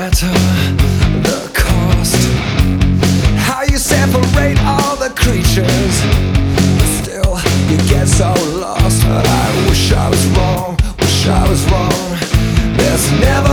matter the cost, how you separate all the creatures, but still you get so lost. I wish I was wrong, wish I was wrong. There's never